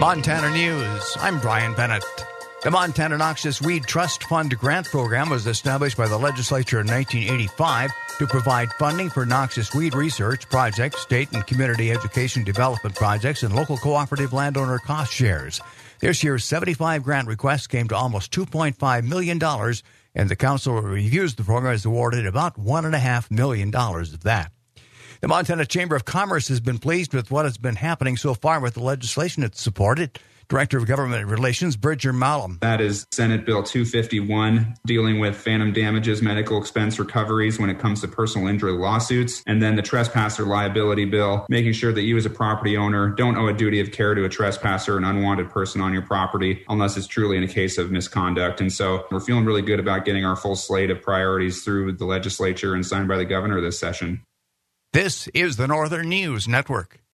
Montana News. I'm Brian Bennett. The Montana Noxious Weed Trust Fund Grant Program was established by the legislature in 1985 to provide funding for noxious weed research projects, state and community education development projects, and local cooperative landowner cost shares. This year's 75 grant requests came to almost $2.5 million, and the council reviews the program has awarded about $1.5 million of that. The Montana Chamber of Commerce has been pleased with what has been happening so far with the legislation it's supported. Director of Government Relations, Bridger Malum. That is Senate Bill 251, dealing with phantom damages, medical expense recoveries when it comes to personal injury lawsuits. And then the trespasser liability bill, making sure that you as a property owner don't owe a duty of care to a trespasser, an unwanted person on your property, unless it's truly in a case of misconduct. And so we're feeling really good about getting our full slate of priorities through the legislature and signed by the governor this session. This is the Northern News Network.